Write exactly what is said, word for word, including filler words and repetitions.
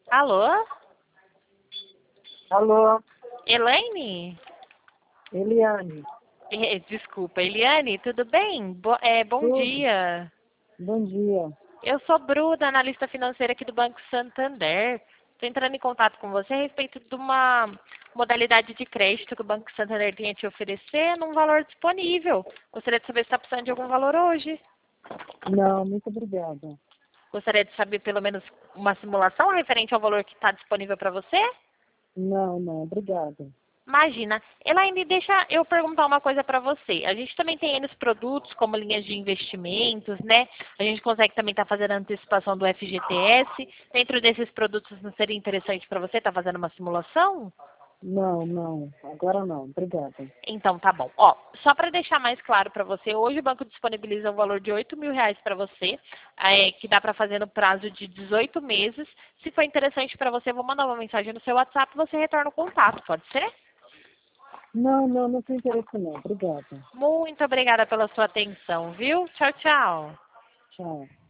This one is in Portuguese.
Alô? Alô, Elaine? Eliane. Eh, Desculpa, Eliane, tudo bem? Bo é, bom Tudo? dia. Bom dia. Eu sou Bruna, analista financeira aqui do Banco Santander. Estou entrando em contato com você a respeito de uma modalidade de crédito que o Banco Santander tem a te oferecer num valor disponível. Gostaria de saber se está precisando de algum valor hoje. Não, muito obrigada. Gostaria de saber pelo menos uma simulação referente ao valor que está disponível para você? Não, não, obrigada. Imagina. Elaine, deixa eu perguntar uma coisa para você. A gente também tem N produtos, como linhas de investimentos, né? A gente consegue também estar fazendo a antecipação do F G T S. Dentro desses produtos, não seria interessante para você estar fazendo uma simulação? Não, não, agora não, obrigada. Então, tá bom. Ó, só para deixar mais claro para você, hoje o banco disponibiliza um valor de oito mil reais para você, é, que dá para fazer no prazo de dezoito meses. Se for interessante para você, eu vou mandar uma mensagem no seu WhatsApp e você retorna o contato, pode ser? Não, não, não tem interesse não, obrigada. Muito obrigada pela sua atenção, viu? Tchau, tchau. Tchau.